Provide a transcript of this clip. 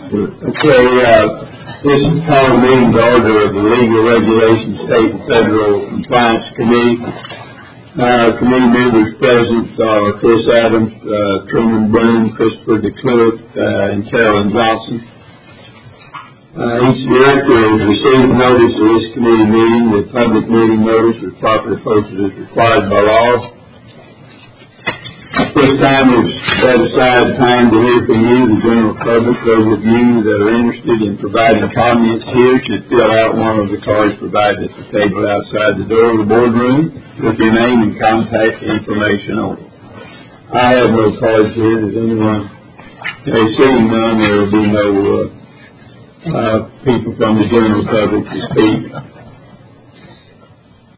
This is called a meeting to order of the Legal Regulations State and Federal Compliance Committee. Committee members present are Chris Adams, Truman Broom, Christopher DeCliff, and Carolyn Johnson. Each director has received notice of this committee meeting. The public meeting notice was properly posted as required by law. This time we've set aside time to hear from you, the general public. Those of you that are interested in providing comments here should fill out one of the cards provided at the table outside the door of the boardroom with your name and contact information on it. I have no cards here. Does anyone? Seeing none, there will be no people from the general public to speak.